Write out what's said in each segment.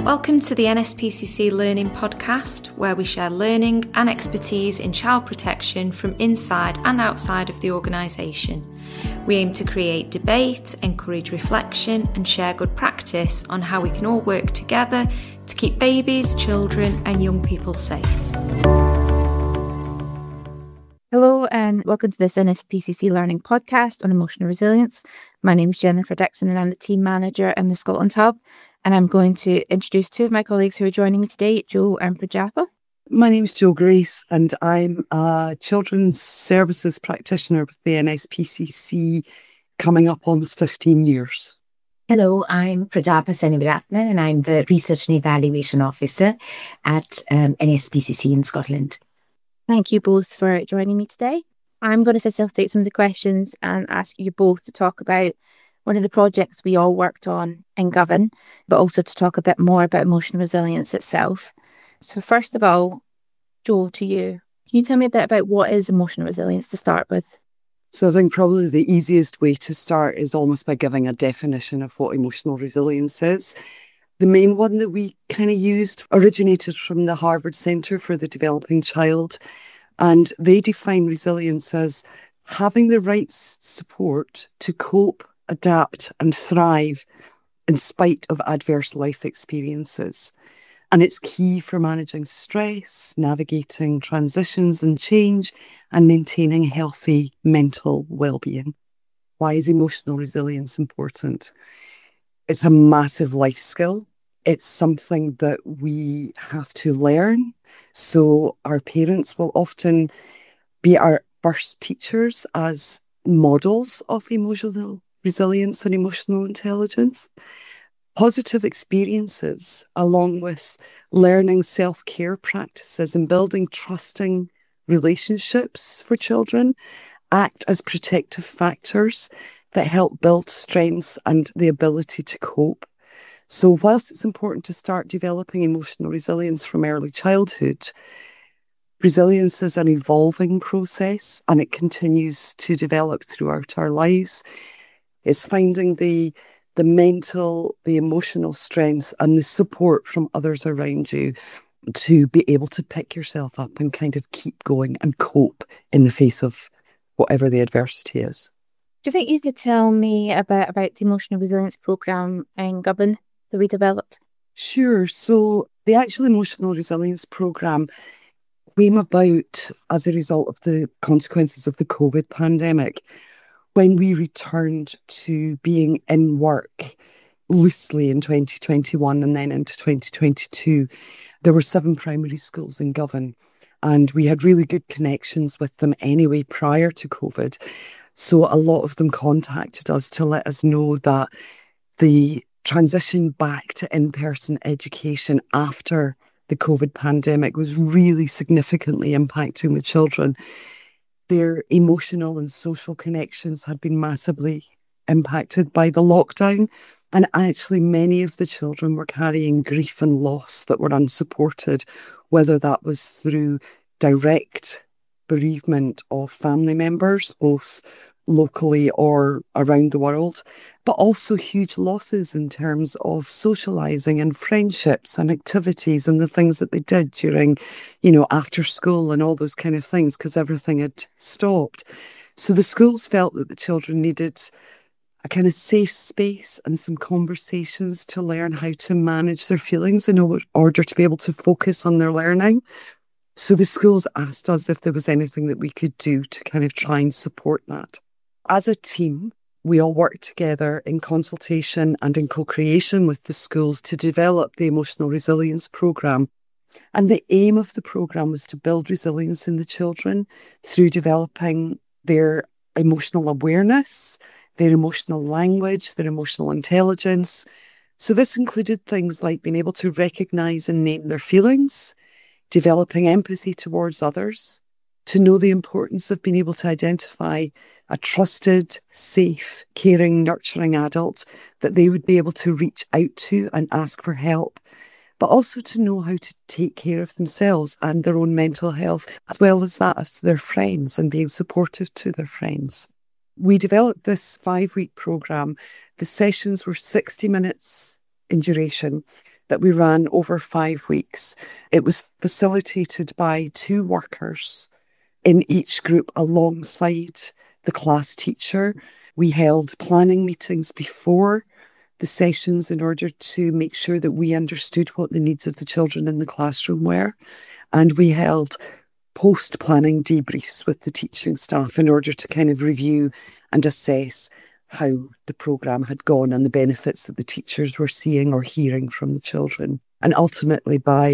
Welcome to the NSPCC Learning Podcast, where we share learning and expertise in child protection from inside and outside of the organisation. We aim to create debate, encourage reflection and share good practice on how we can all work together to keep babies, children and young people safe. Hello and welcome to this NSPCC Learning Podcast on emotional resilience. My name is Jennifer Dixon and I'm the team manager in the Scotland Hub. And I'm going to introduce two of my colleagues who are joining me today, Jo and Prajapa. My name's Jo Grace and I'm a children's services practitioner with the NSPCC coming up almost 15 years. Hello, I'm Prajapa Senivaratne and I'm the Research and Evaluation Officer at NSPCC in Scotland. Thank you both for joining me today. I'm going to facilitate some of the questions and ask you both to talk about one of the projects we all worked on in Govan, but also to talk a bit more about emotional resilience itself. So first of all, Jo, to you. Can you tell me a bit about what is emotional resilience to start with? So I think probably the easiest way to start is almost by giving a definition of what emotional resilience is. The main one that we kind of used originated from the Harvard Centre for the Developing Child, and they define resilience as having the right support to cope, adapt and thrive in spite of adverse life experiences. And it's key for managing stress, navigating transitions and change, and maintaining healthy mental well-being. Why is emotional resilience important? It's a massive life skill. It's something that we have to learn. So our parents will often be our first teachers as models of emotional resilience and emotional intelligence. Positive experiences, along with learning self-care practices and building trusting relationships for children, act as protective factors that help build strengths and the ability to cope. So whilst it's important to start developing emotional resilience from early childhood, resilience is an evolving process and it continues to develop throughout our lives. It's finding the mental, the emotional strength and the support from others around you to be able to pick yourself up and kind of keep going and cope in the face of whatever the adversity is. Do you think you could tell me a bit about the emotional resilience programme in Govan that we developed? Sure. So the actual emotional resilience programme came about as a result of the consequences of the COVID pandemic. When we returned to being in work loosely in 2021 and then into 2022, there were 7 primary schools in Govan and we had really good connections with them anyway prior to COVID. So a lot of them contacted us to let us know that the transition back to in-person education after the COVID pandemic was really significantly impacting the children. Their emotional and social connections had been massively impacted by the lockdown. And actually, many of the children were carrying grief and loss that were unsupported, whether that was through direct bereavement of family members, both locally or around the world, but also huge losses in terms of socialising and friendships and activities and the things that they did during, after school and all those kind of things, because everything had stopped. So the schools felt that the children needed a kind of safe space and some conversations to learn how to manage their feelings in order to be able to focus on their learning. So the schools asked us if there was anything that we could do to kind of try and support that. As a team, we all worked together in consultation and in co-creation with the schools to develop the emotional resilience programme. And the aim of the programme was to build resilience in the children through developing their emotional awareness, their emotional language, their emotional intelligence. So this included things like being able to recognise and name their feelings, developing empathy towards others, to know the importance of being able to identify a trusted, safe, caring, nurturing adult that they would be able to reach out to and ask for help, but also to know how to take care of themselves and their own mental health, as well as that as their friends and being supportive to their friends. We developed this 5-week programme. The sessions were 60 minutes in duration. that we ran over 5 weeks. It was facilitated by 2 workers in each group alongside the class teacher. We held planning meetings before the sessions in order to make sure that we understood what the needs of the children in the classroom were. And we held post-planning debriefs with the teaching staff in order to kind of review and assess how the programme had gone and the benefits that the teachers were seeing or hearing from the children. And ultimately, by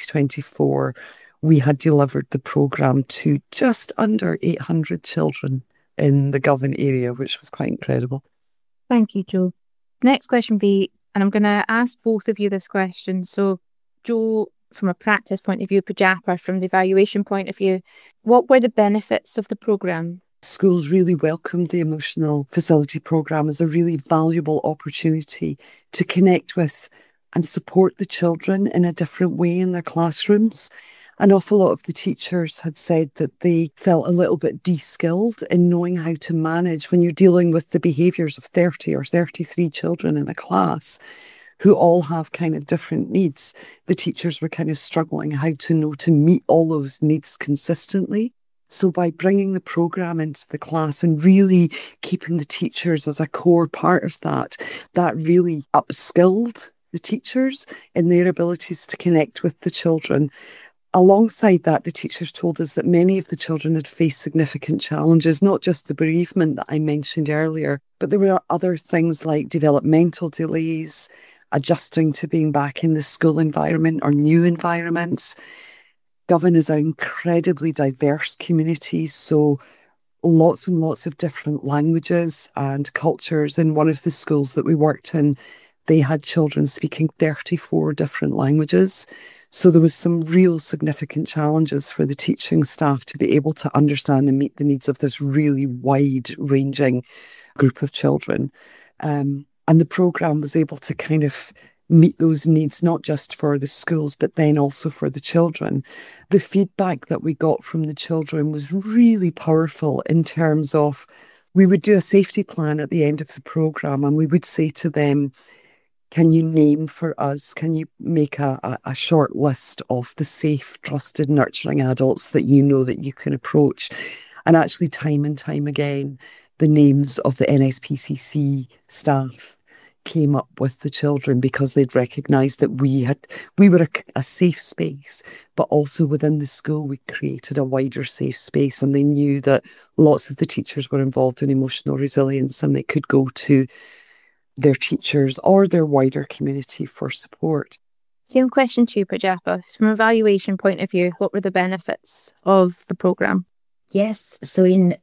2024, we had delivered the programme to just under 800 children in the Govan area, which was quite incredible. Thank you, Jo. Next question be, and I'm going to ask both of you this question. So, Jo, from a practice point of view, Pratibha, from the evaluation point of view, what were the benefits of the programme? Schools really welcomed the Emotional Facility Programme as a really valuable opportunity to connect with and support the children in a different way in their classrooms. An awful lot of the teachers had said that they felt a little bit de-skilled in knowing how to manage when you're dealing with the behaviours of 30 or 33 children in a class who all have kind of different needs. The teachers were kind of struggling how to know to meet all those needs consistently. So by bringing the programme into the class and really keeping the teachers as a core part of that, that really upskilled the teachers in their abilities to connect with the children. Alongside that, the teachers told us that many of the children had faced significant challenges, not just the bereavement that I mentioned earlier, but there were other things like developmental delays, adjusting to being back in the school environment or new environments. Govan is an incredibly diverse community, so lots and lots of different languages and cultures. In one of the schools that we worked in, they had children speaking 34 different languages. So there was some real significant challenges for the teaching staff to be able to understand and meet the needs of this really wide-ranging group of children. And the programme was able to kind of meet those needs, not just for the schools, but then also for the children. The feedback that we got from the children was really powerful in terms of, we would do a safety plan at the end of the programme and we would say to them, can you name for us, can you make a short list of the safe, trusted, nurturing adults that you know that you can approach? And actually, time and time again, the names of the NSPCC staff came up with the children because they'd recognised that we were a safe space, but also within the school we created a wider safe space, and they knew that lots of the teachers were involved in emotional resilience and they could go to their teachers or their wider community for support. Same question to you, Pratibha. From an evaluation point of view, what were the benefits of the programme? Yes, so in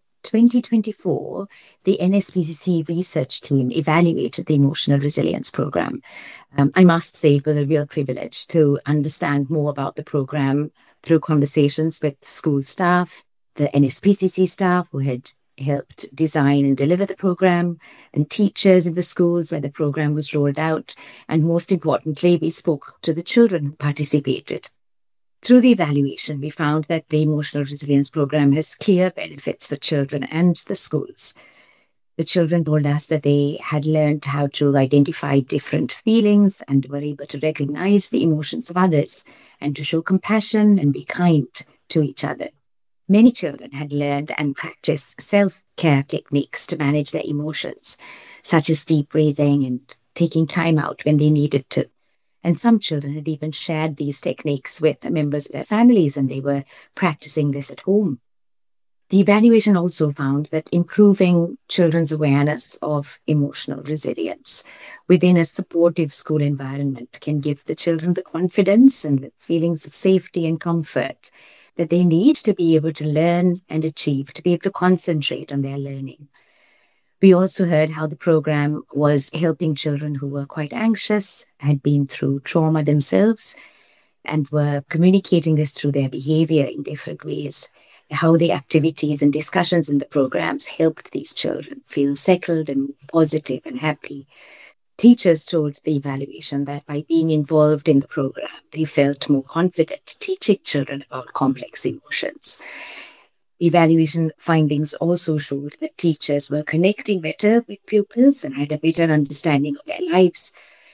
2024, the NSPCC research team evaluated the Emotional Resilience Programme. I must say it was a real privilege to understand more about the programme through conversations with school staff, the NSPCC staff who had helped design and deliver the programme, and teachers in the schools where the programme was rolled out. And most importantly, we spoke to the children who participated. Through the evaluation, we found that the Emotional Resilience Programme has clear benefits for children and the schools. The children told us that they had learned how to identify different feelings and were able to recognise the emotions of others and to show compassion and be kind to each other. Many children had learned and practiced self-care techniques to manage their emotions, such as deep breathing and taking time out when they needed to. And some children had even shared these techniques with members of their families, and they were practicing this at home. The evaluation also found that improving children's awareness of emotional resilience within a supportive school environment can give the children the confidence and the feelings of safety and comfort that they need to be able to learn and achieve, to be able to concentrate on their learning. We also heard how the programme was helping children who were quite anxious, had been through trauma themselves, and were communicating this through their behaviour in different ways. How the activities and discussions in the programmes helped these children feel settled and positive and happy. Teachers told the evaluation that by being involved in the programme, they felt more confident teaching children about complex emotions. Evaluation findings also showed that teachers were connecting better with pupils and had a better understanding of their lives,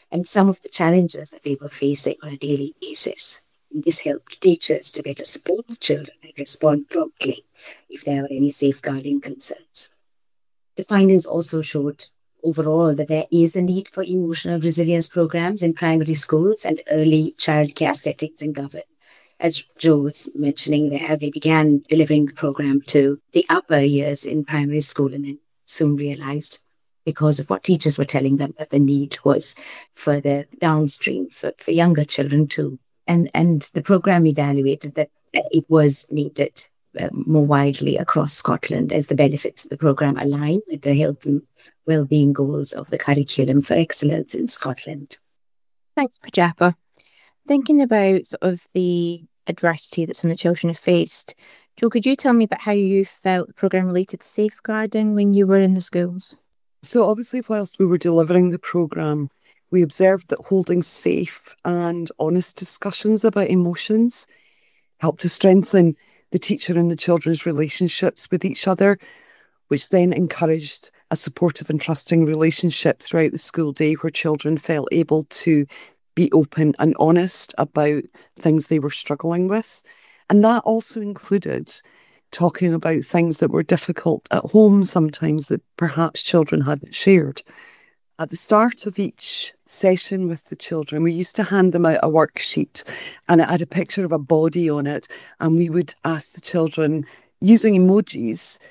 and some of the challenges that they were facing on a daily basis. And this helped teachers to better support the children and respond promptly if there were any safeguarding concerns. The findings also showed overall that there is a need for emotional resilience programs in primary schools and early childcare settings in Govan. As Joe was mentioning there, they began delivering the program to the upper years in primary school and then soon realized, because of what teachers were telling them, that the need was further downstream for younger children too. And the program evaluated that it was needed more widely across Scotland as the benefits of the program align with the health and well-being goals of the curriculum for excellence in Scotland. Thanks, Pradyapa. Thinking about sort of the adversity that some of the children have faced, Joe, could you tell me about how you felt the programme related to safeguarding when you were in the schools? So obviously, whilst we were delivering the programme, we observed that holding safe and honest discussions about emotions helped to strengthen the teacher and the children's relationships with each other, which then encouraged a supportive and trusting relationship throughout the school day where children felt able to be open and honest about things they were struggling with. And that also included talking about things that were difficult at home sometimes that perhaps children hadn't shared. At the start of each session with the children, we used to hand them out a worksheet and it had a picture of a body on it, and we would ask the children, using emojis,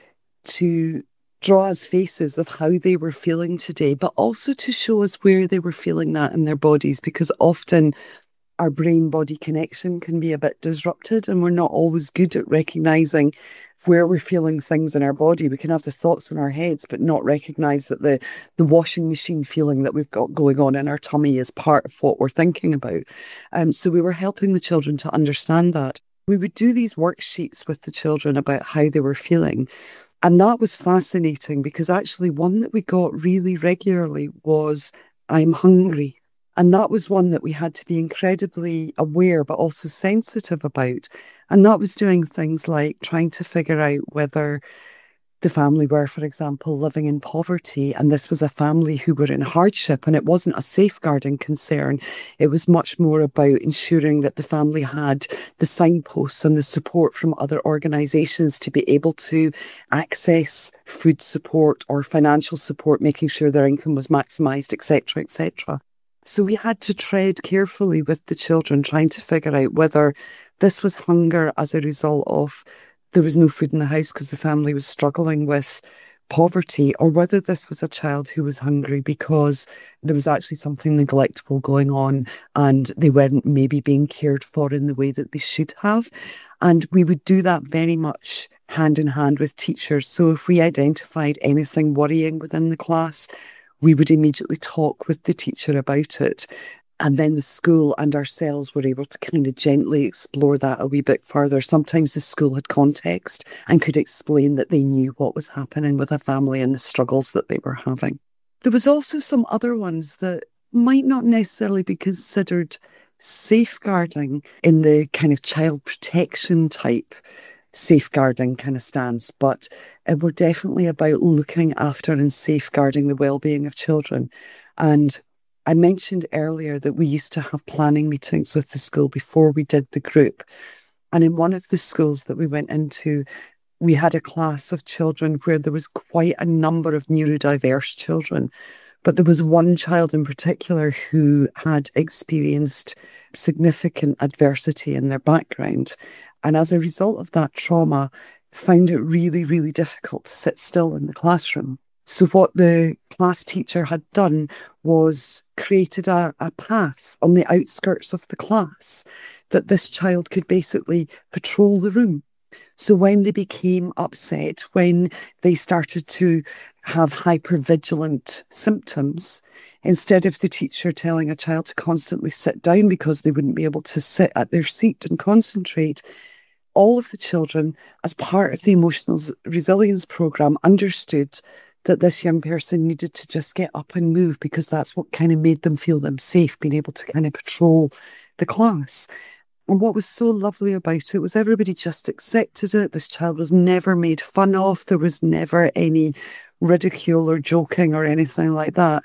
to draw us faces of how they were feeling today, but also to show us where they were feeling that in their bodies, because often our brain-body connection can be a bit disrupted and we're not always good at recognising where we're feeling things in our body. We can have the thoughts in our heads but not recognise that the washing machine feeling that we've got going on in our tummy is part of what we're thinking about. So we were helping the children to understand that. We would do these worksheets with the children about how they were feeling. And that was fascinating because actually one that we got really regularly was, "I'm hungry." And that was one that we had to be incredibly aware but also sensitive about. And that was doing things like trying to figure out whether the family were, for example, living in poverty, and this was a family who were in hardship, and it wasn't a safeguarding concern. It was much more about ensuring that the family had the signposts and the support from other organisations to be able to access food support or financial support, making sure their income was maximised, etc., etc. So we had to tread carefully with the children, trying to figure out whether this was hunger as a result of there was no food in the house because the family was struggling with poverty, or whether this was a child who was hungry because there was actually something neglectful going on and they weren't maybe being cared for in the way that they should have. And we would do that very much hand in hand with teachers. So if we identified anything worrying within the class, we would immediately talk with the teacher about it. And then the school and ourselves were able to kind of gently explore that a wee bit further. Sometimes the school had context and could explain that they knew what was happening with a family and the struggles that they were having. There was also some other ones that might not necessarily be considered safeguarding in the kind of child protection type safeguarding kind of stance, but were definitely about looking after and safeguarding the well-being of children. And I mentioned earlier that we used to have planning meetings with the school before we did the group. And in one of the schools that we went into, we had a class of children where there was quite a number of neurodiverse children. But there was one child in particular who had experienced significant adversity in their background. And as a result of that trauma, found it really, really difficult to sit still in the classroom. So what the class teacher had done was created a path on the outskirts of the class that this child could basically patrol the room. So when they became upset, when they started to have hypervigilant symptoms, instead of the teacher telling a child to constantly sit down because they wouldn't be able to sit at their seat and concentrate, all of the children, as part of the emotional resilience programme, understood that this young person needed to just get up and move because that's what kind of made them feel them safe, being able to kind of patrol the class. And what was so lovely about it was everybody just accepted it. This child was never made fun of. There was never any ridicule or joking or anything like that.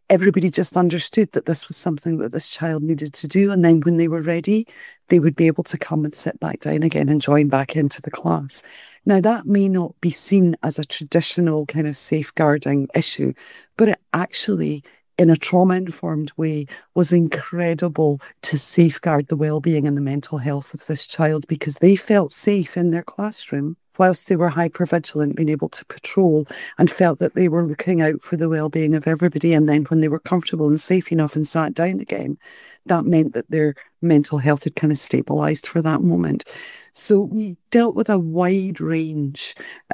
everybody just understood that this was something that this child needed to do. And then when they were ready, they would be able to come and sit back down again and join back into the class. Now, that may not be seen as a traditional kind of safeguarding issue, but it actually, in a trauma-informed way, was incredible to safeguard the well-being and the mental health of this child, because they felt safe in their classroom whilst they were hypervigilant, being able to patrol, and felt that they were looking out for the well-being of everybody. And then when they were comfortable and safe enough and sat down again, that meant that their mental health had kind of stabilised for that moment. So we dealt with a wide range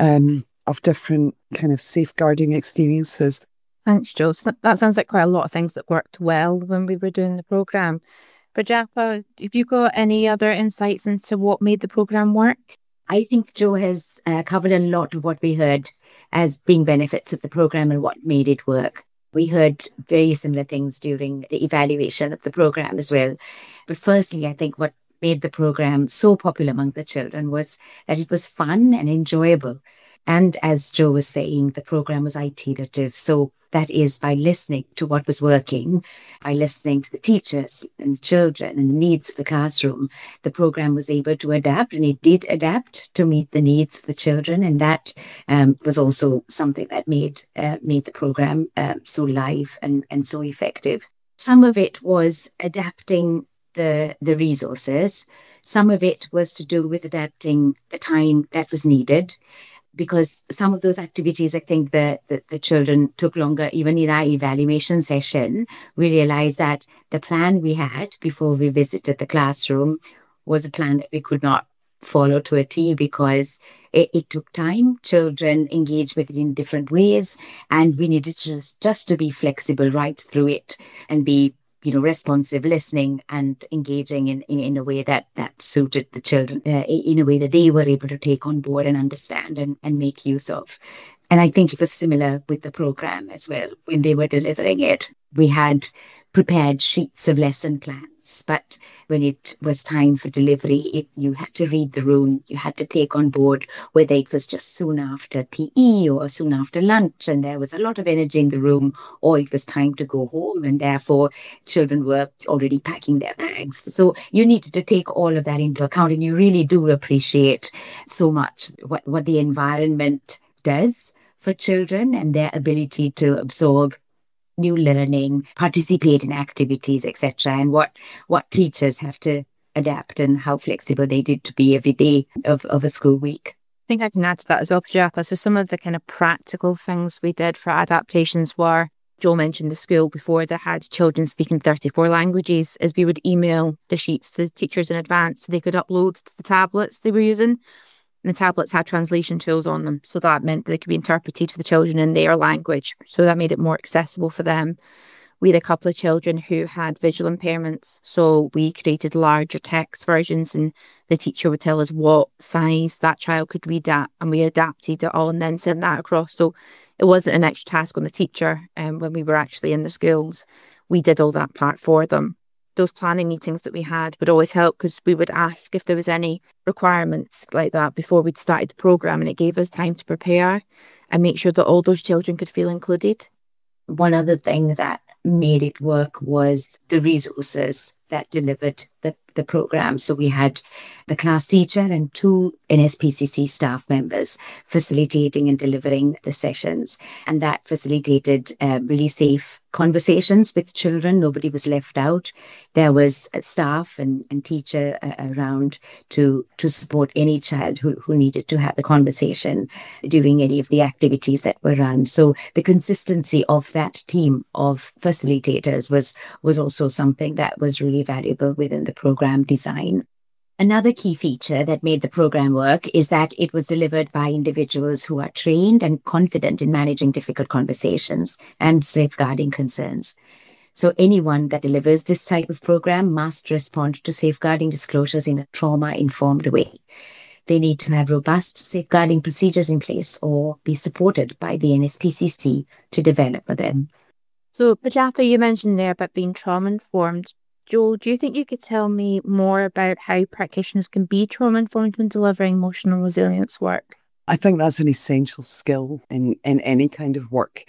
of different kind of safeguarding experiences. Thanks, Jo. So that sounds like quite a lot of things that worked well when we were doing the programme. Pradyapa, have you got any other insights into what made the programme work? I think Jo has covered a lot of what we heard as being benefits of the programme and what made it work. We heard very similar things during the evaluation of the programme as well. But firstly, I think what made the programme so popular among the children was that it was fun and enjoyable. And as Jo was saying, the programme was iterative. So that is, by listening to what was working, by listening to the teachers and the children and the needs of the classroom, the programme was able to adapt, and it did adapt to meet the needs of the children. And that was also something that made the programme so live and so effective. Some of it was adapting the resources. Some of it was to do with adapting the time that was needed, because some of those activities, I think the children took longer. Even in our evaluation session, we realized that the plan we had before we visited the classroom was a plan that we could not follow to a T, because it took time. Children engaged with it in different ways, and we needed just to be flexible right through it and be responsive, listening and engaging in a way that suited the children, in a way that they were able to take on board and understand and make use of. And I think it was similar with the programme as well. When they were delivering it, we had prepared sheets of lesson plans, but when it was time for delivery, you had to read the room, you had to take on board whether it was just soon after PE or soon after lunch, and there was a lot of energy in the room, or it was time to go home, and therefore children were already packing their bags. So you needed to take all of that into account, and you really do appreciate so much what the environment does for children and their ability to absorb new learning, participate in activities, etc., and what teachers have to adapt and how flexible they did to be every day of a school week. I think I can add to that as well, Pradyapa. So some of the kind of practical things we did for adaptations were, Jo mentioned the school before that had children speaking 34 languages, as we would email the sheets to the teachers in advance so they could upload to the tablets they were using. And the tablets had translation tools on them, so that meant that they could be interpreted for the children in their language. So that made it more accessible for them. We had a couple of children who had visual impairments, so we created larger text versions, and the teacher would tell us what size that child could read at, and we adapted it all and then sent that across. So it wasn't an extra task on the teacher when we were actually in the schools. We did all that part for them. Those planning meetings that we had would always help, because we would ask if there was any requirements like that before we'd started the programme, and it gave us time to prepare and make sure that all those children could feel included. One other thing that made it work was the resources that delivered the programme. So we had the class teacher and 2 NSPCC staff members facilitating and delivering the sessions, and that facilitated really safe conversations with children. Nobody was left out. There was a staff and teacher around to support any child who needed to have the conversation during any of the activities that were run. So the consistency of that team of facilitators was also something that was really valuable within the program design. Another key feature that made the program work is that it was delivered by individuals who are trained and confident in managing difficult conversations and safeguarding concerns. So anyone that delivers this type of program must respond to safeguarding disclosures in a trauma-informed way. They need to have robust safeguarding procedures in place or be supported by the NSPCC to develop them. So, Pradyapa, you mentioned there about being trauma-informed. Jo, do you think you could tell me more about how practitioners can be trauma-informed when delivering emotional resilience work? I think that's an essential skill in any kind of work,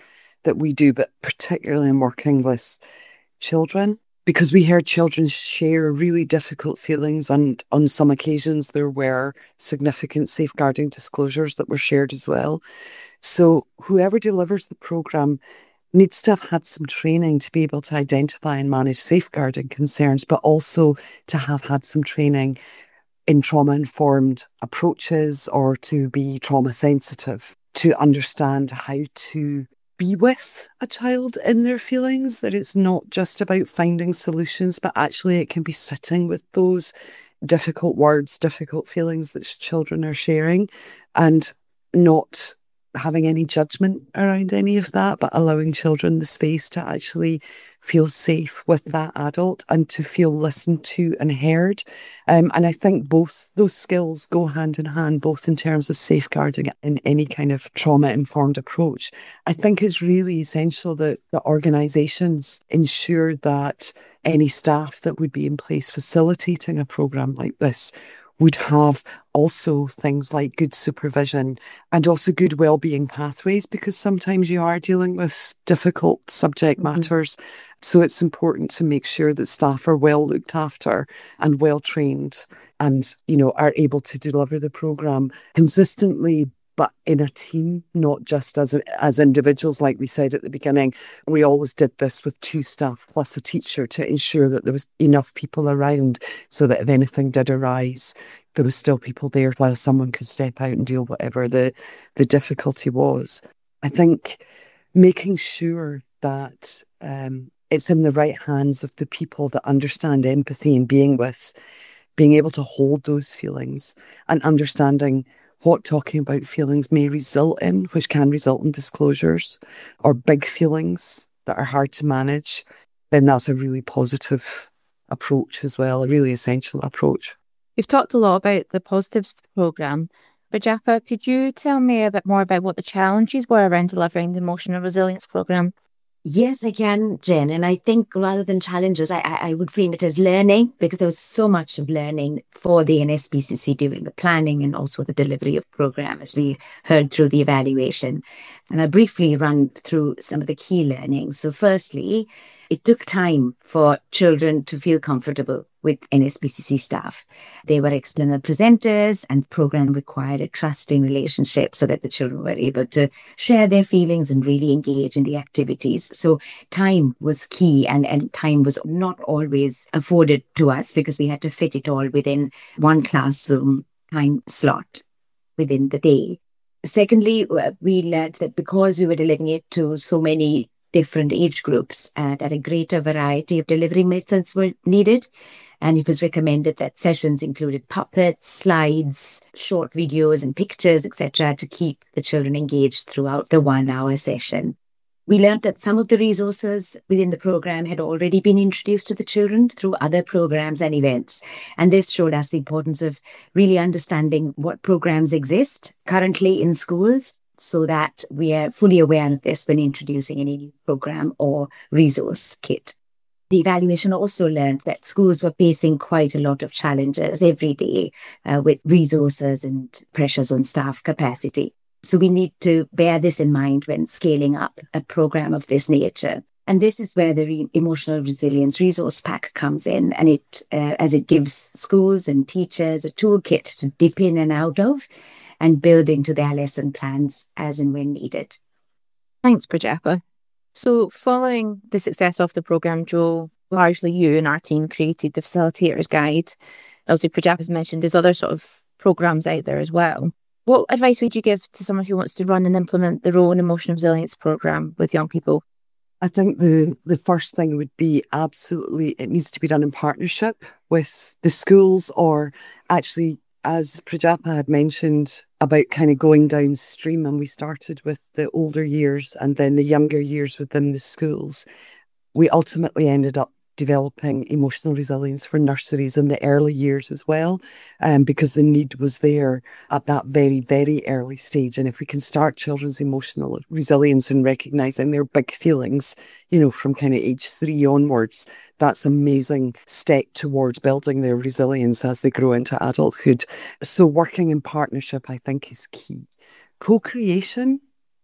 that we do, but particularly in working with children, because we heard children share really difficult feelings, and on some occasions there were significant safeguarding disclosures that were shared as well. So whoever delivers the programme needs to have had some training to be able to identify and manage safeguarding concerns, but also to have had some training in trauma-informed approaches or to be trauma sensitive, to understand how to be with a child in their feelings, that it's not just about finding solutions, but actually it can be sitting with those difficult words, difficult feelings that children are sharing, and not having any judgment around any of that, but allowing children the space to actually feel safe with that adult and to feel listened to and heard. And I think both those skills go hand in hand, both in terms of safeguarding in any kind of trauma-informed approach. I think it's really essential that the organisations ensure that any staff that would be in place facilitating a programme like this would have also things like good supervision and also good wellbeing pathways, because sometimes you are dealing with difficult subject matters. So it's important to make sure that staff are well looked after and well trained and, are able to deliver the programme consistently, but in a team, not just as individuals. Like we said at the beginning, we always did this with 2 staff plus a teacher to ensure that there was enough people around so that if anything did arise, there was still people there while someone could step out and deal whatever the difficulty was. I think making sure that it's in the right hands of the people that understand empathy and being able to hold those feelings and understanding what talking about feelings may result in, which can result in disclosures or big feelings that are hard to manage, then that's a really positive approach as well, a really essential approach. We've talked a lot about the positives of the programme. Pradyapa, could you tell me a bit more about what the challenges were around delivering the Emotional Resilience Programme? Yes, I can, Jen. And I think rather than challenges, I would frame it as learning, because there was so much of learning for the NSPCC during the planning and also the delivery of program, as we heard through the evaluation. And I'll briefly run through some of the key learnings. So firstly, it took time for children to feel comfortable with NSPCC staff. They were external presenters, and the program required a trusting relationship so that the children were able to share their feelings and really engage in the activities. So time was key, and time was not always afforded to us because we had to fit it all within one classroom time slot within the day. Secondly, we learned that because we were delivering it to so many different age groups, that a greater variety of delivery methods were needed. And it was recommended that sessions included puppets, slides, short videos and pictures, etc., to keep the children engaged throughout the 1-hour session. We learned that some of the resources within the program had already been introduced to the children through other programs and events. And this showed us the importance of really understanding what programs exist currently in schools, so that we are fully aware of this when introducing any new program or resource kit. The evaluation also learned that schools were facing quite a lot of challenges every day with resources and pressures on staff capacity. So we need to bear this in mind when scaling up a program of this nature. And this is where the Emotional Resilience Resource Pack comes in, and as it gives schools and teachers a toolkit to dip in and out of and build into their lesson plans as and when needed. Thanks, Pradyapa. So following the success of the programme, Jo, largely you and our team created the Facilitator's Guide. Also, Pradyapa has mentioned there's other sort of programmes out there as well. What advice would you give to someone who wants to run and implement their own emotional resilience programme with young people? I think the first thing would be absolutely, it needs to be done in partnership with the schools, or actually, as Pradyapa had mentioned, about kind of going downstream, and we started with the older years and then the younger years within the schools. We ultimately ended up developing emotional resilience for nurseries in the early years as well, because the need was there at that very, very early stage. And if we can start children's emotional resilience and recognising their big feelings, from kind of age 3 onwards, that's an amazing step towards building their resilience as they grow into adulthood. So working in partnership, I think, is key. Co-creation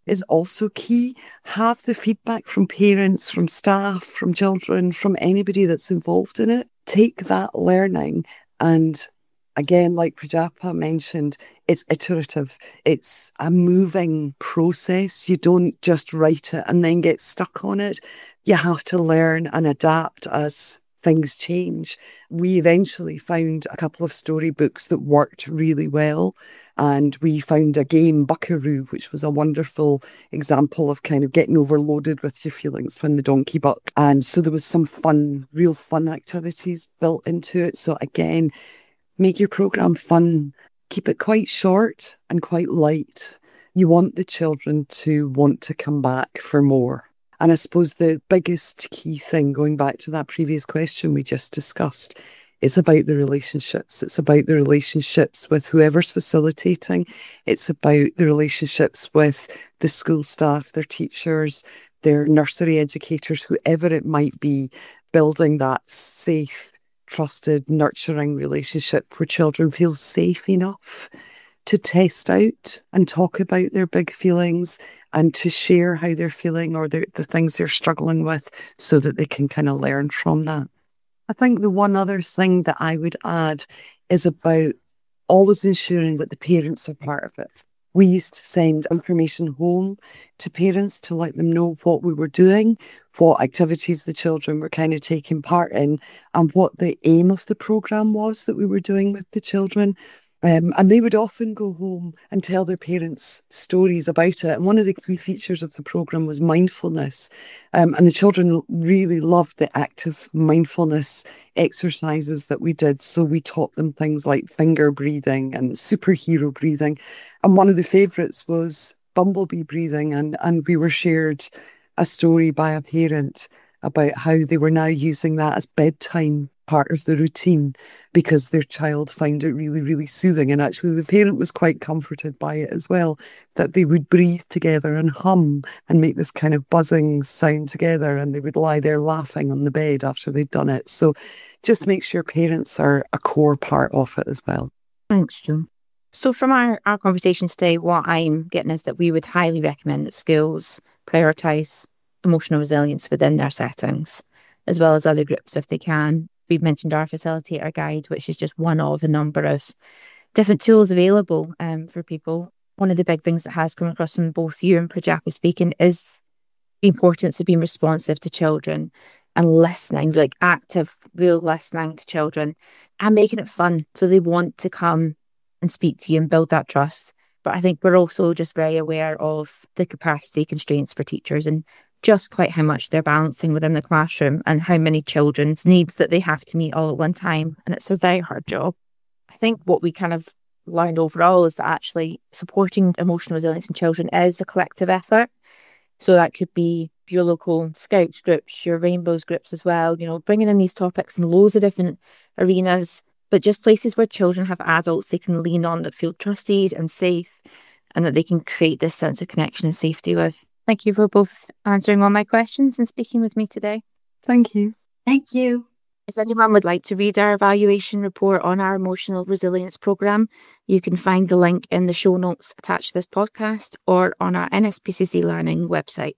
is also key. Have the feedback from parents, from staff, from children, from anybody that's involved in it. Take that learning and, again, like Prajapa mentioned, it's iterative. It's a moving process. You don't just write it and then get stuck on it. You have to learn and adapt as things change. We eventually found a couple of storybooks that worked really well. And we found a game, Buckaroo, which was a wonderful example of kind of getting overloaded with your feelings when the donkey bucked. And so there was some fun, real fun activities built into it. So again, make your programme fun. Keep it quite short and quite light. You want the children to want to come back for more. And I suppose the biggest key thing, going back to that previous question we just discussed, is about the relationships. It's about the relationships with whoever's facilitating. It's about the relationships with the school staff, their teachers, their nursery educators, whoever it might be, building that safe, trusted, nurturing relationship where children feel safe enough to test out and talk about their big feelings and to share how they're feeling or the things they're struggling with so that they can kind of learn from that. I think the one other thing that I would add is about always ensuring that the parents are part of it. We used to send information home to parents to let them know what we were doing, what activities the children were kind of taking part in, and what the aim of the programme was that we were doing with the children. And they would often go home and tell their parents stories about it. And one of the key features of the programme was mindfulness. And the children really loved the active mindfulness exercises that we did. So we taught them things like finger breathing and superhero breathing. And one of the favourites was bumblebee breathing. And we were shared a story by a parent about how they were now using that as bedtime part of the routine because their child found it really, really soothing. And actually the parent was quite comforted by it as well, that they would breathe together and hum and make this kind of buzzing sound together, and they would lie there laughing on the bed after they'd done it. So just make sure parents are a core part of it as well. Thanks, Jo. So from our conversation today, what I'm getting is that we would highly recommend that schools prioritise emotional resilience within their settings, as well as other groups if they can. We've mentioned our facilitator guide, which is just one of a number of different tools available for people. One of the big things that has come across from both you and Prajapa speaking is the importance of being responsive to children and listening, like active, real listening to children and making it fun so they want to come and speak to you and build that trust. But I think we're also just very aware of the capacity constraints for teachers and just quite how much they're balancing within the classroom and how many children's needs that they have to meet all at one time. And it's a very hard job. I think what we kind of learned overall is that actually supporting emotional resilience in children is a collective effort. So that could be your local Scouts groups, your Rainbows groups as well, you know, bringing in these topics in loads of different arenas, but just places where children have adults they can lean on that feel trusted and safe and that they can create this sense of connection and safety with. Thank you for both answering all my questions and speaking with me today. Thank you. Thank you. If anyone would like to read our evaluation report on our emotional resilience programme, you can find the link in the show notes attached to this podcast or on our NSPCC Learning website.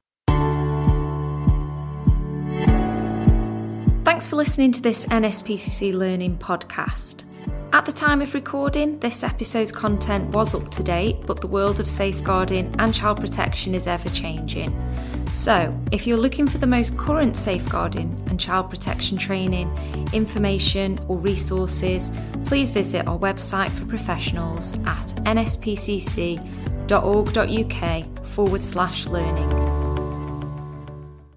Thanks for listening to this NSPCC Learning podcast. At the time of recording, this episode's content was up to date, but the world of safeguarding and child protection is ever changing. So, if you're looking for the most current safeguarding and child protection training, information or resources, please visit our website for professionals at nspcc.org.uk/learning.